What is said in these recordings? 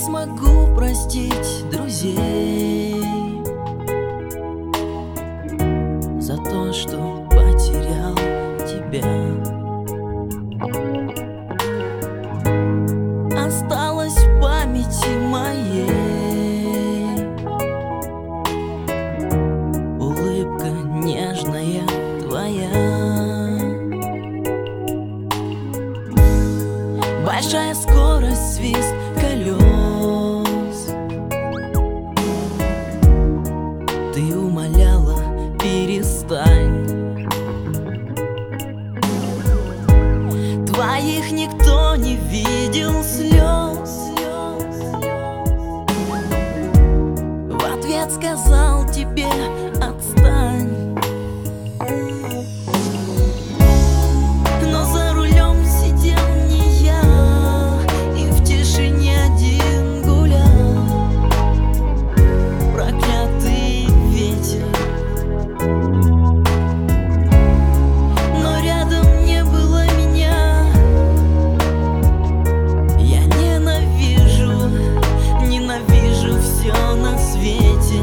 смогу простить друзей за то, что потерял тебя. Осталось в памяти моей улыбка нежная твоя. Большая скорость, свист колес. Ты умоляла, перестань. Твоих никто не видел слез. В ответ сказал тебе: отстань. Но за рулем сидел не я, и в тишине один гулял проклятый ветер. Но рядом не было меня. Я ненавижу, ненавижу все на свете.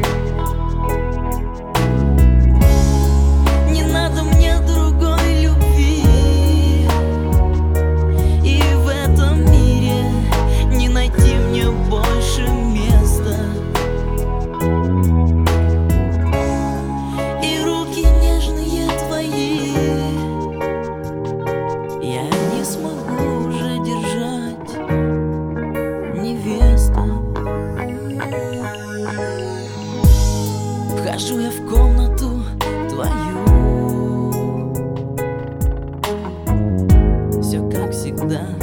Не надо мне другой любви, и в этом мире не найти мне больше места. И руки нежные твои я не смогу уже держать, невеста. Вхожу я в комнату твою, все как всегда.